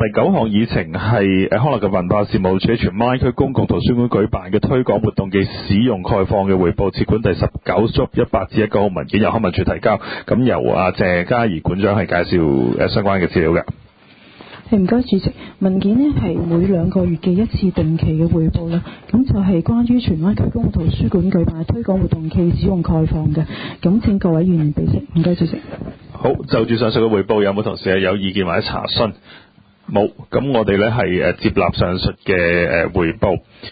9項議程係康樂及文化事務署喺荃灣區公共圖書館舉辦嘅推廣活動嘅使用概況嘅彙報，設館第19/18至19號文件由康文署提交，咁由謝嘉怡館長係介紹相關嘅資料嘅。 唔該，主席。文件呢係每2個月嘅一次定期嘅彙報啦，咁就係關於荃灣區公共圖書館舉辦推廣活動暨使用概況嘅，咁請各位議員備悉。唔該，主席。 好，就住上述嘅彙報，有冇同事係有意見或者查詢？冇，咁我哋呢係接納上述嘅彙報。